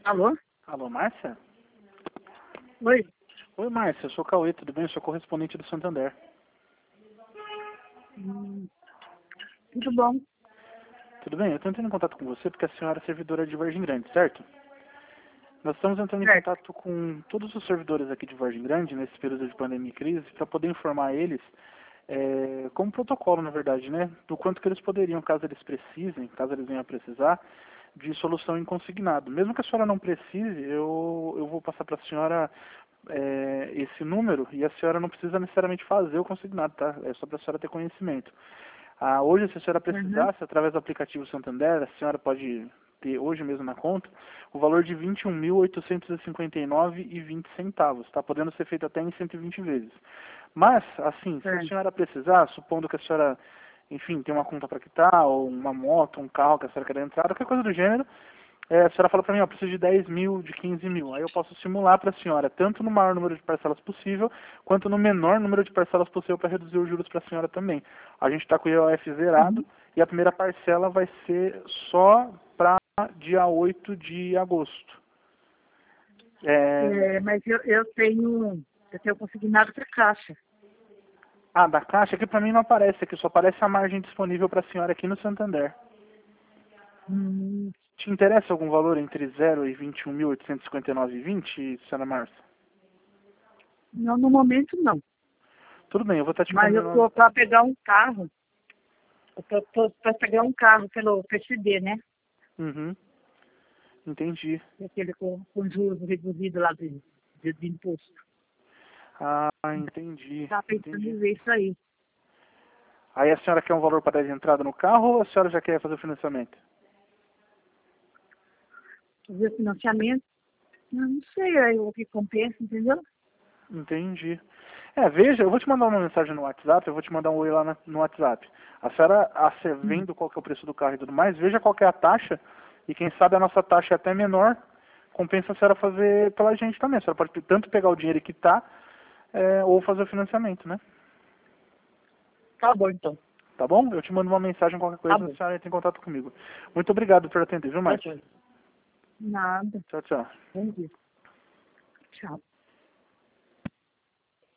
Alô? Alô, Márcia? Oi. Oi, Márcia, eu sou o Cauê, tudo bem? Eu sou correspondente do Santander. Tudo bom? Tudo bem? Eu estou entrando em contato com você porque a senhora é servidora de Vargem Grande, certo? Nós estamos entrando em Certo. contato com todos os servidores aqui de Vargem Grande, nesse período de pandemia e crise, para poder informar eles, como protocolo, na verdade, né? Do quanto que eles poderiam, caso eles precisem, caso eles venham a precisar, de solução em consignado. Mesmo que a senhora não precise, eu vou passar para a senhora esse número e a senhora não precisa necessariamente fazer o consignado, tá? É só para a senhora ter conhecimento. Hoje, se a senhora Uhum. precisasse, através do aplicativo Santander, a senhora pode ter hoje mesmo na conta o valor de R$ 21.859,20, tá? Podendo ser feito até em 120 vezes. Mas, assim, se a Certo. senhora precisar, supondo que a senhora, enfim, tem uma conta para quitar, ou uma moto, um carro que a senhora quer entrar, qualquer coisa do gênero, a senhora fala para mim, ó, preciso de 10 mil, de 15 mil. Aí eu posso simular para a senhora, tanto no maior número de parcelas possível, quanto no menor número de parcelas possível para reduzir os juros para a senhora também. A gente está com o IOF zerado Uhum. e a primeira parcela vai ser só para dia 8 de agosto. Mas eu tenho consignado para caixa. Da Caixa, aqui para mim não aparece, aqui só aparece a margem disponível para a senhora aqui no Santander. Hum, Te interessa algum valor entre 0 e 21.859,20, senhora Márcia? não, no momento não. Tudo bem, eu vou estar te Mas eu combinando. estou para pegar um carro. Eu tô para pegar um carro pelo PCD, né? Uhum, entendi. Aquele com juros reduzidos lá de imposto. Entendi, Estava pensando entendi. em ver isso aí. Aí a senhora quer um valor para dar de entrada no carro ou a senhora já quer fazer o financiamento? Fazer financiamento. Não sei aí o que compensa, entendeu? Entendi. Veja, eu vou te mandar uma mensagem no WhatsApp, eu vou te mandar um oi lá no WhatsApp. A senhora, Hum. vendo qual que é o preço do carro e tudo mais, veja qual que é a taxa, e quem sabe a nossa taxa é até menor, compensa a senhora fazer pela gente também. A senhora pode tanto pegar o dinheiro e quitar, ou fazer o financiamento, né? Tá bom, então. Tá bom? Eu te mando uma mensagem, qualquer Tá coisa, a bom. senhora entra em contato comigo. Muito obrigado por atender, viu, Tá Márcio? bom. Nada. Tchau, tchau. Bom dia. Tchau.